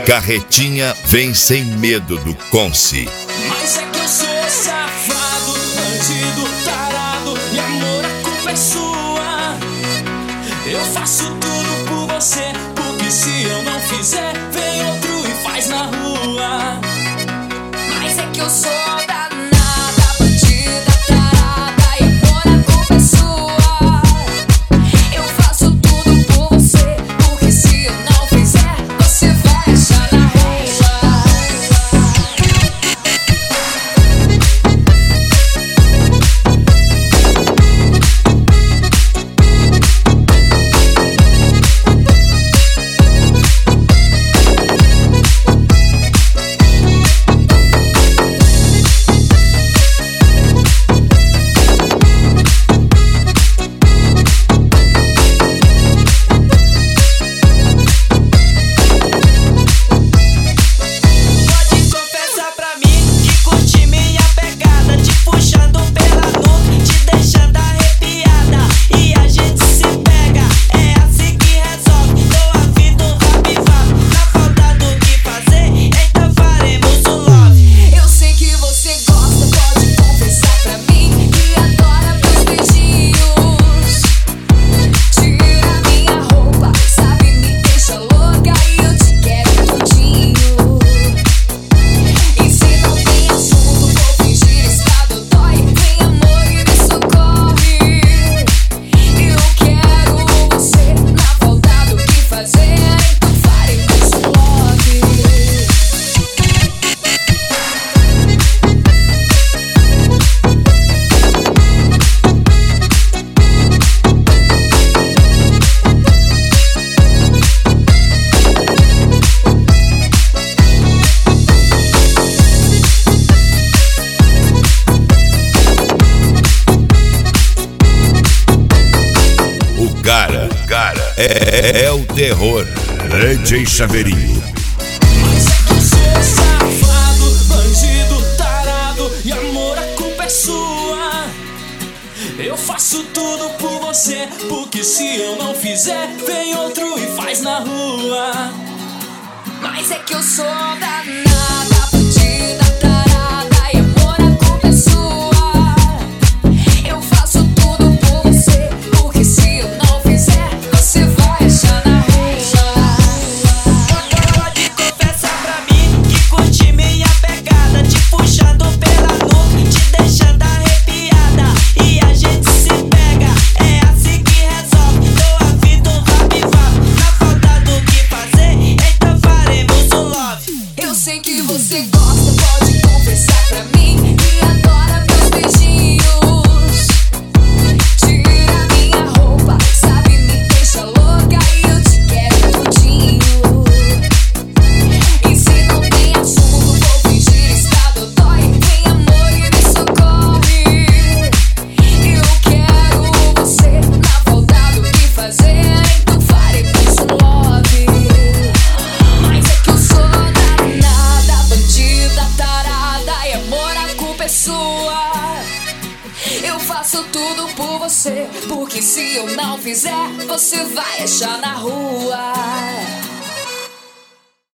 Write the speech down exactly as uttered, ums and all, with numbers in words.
Carretinha vem sem medo do Conce. Mas é que eu sou safado, bandido, tarado, e amor, a culpa é sua. Eu faço tudo por você, porque se eu não fizer, vem outro e faz na rua. Mas é que eu sou danada, bandida, tarada, e amor, a culpa é sua. Eu faço tudo por você, porque se eu não fizer, você vai achar na rua. Cara, cara, é, é o terror. D J Chaveirinho. Mas é que eu sou safado, bandido, tarado, e amor, a culpa é sua. Eu faço tudo por você, porque se eu não fizer, vem outro e faz na rua. Mas é que eu sou danada, bandida, tarada, e amor, a culpa é sua. Eu faço tudo por você, porque se eu não fizer, você vai achar na rua. Pode confessar pra mim que curte minha pegada, te puxando pela nuca, te deixando arrepiada, e a gente se pega, é assim que resolve. Tô a vida um vapo-vapo, na falta do que fazer, então faremos um love. Eu sei que você gosta, pode confessar pra mim que adora meus beijinhos. Tira minha roupa, sabe, me deixa louca, e eu te quero tudinho. E se não tem assunto, vou fingir estar dodói. Vem amor e me socorre. Eu quero você, na falta do que fazer, então faremos um love. Mas é que eu sou danada, bandida, tarada, e amor, a culpa é sua. Eu faço tudo por você, porque se eu não fizer, você vai achar na rua.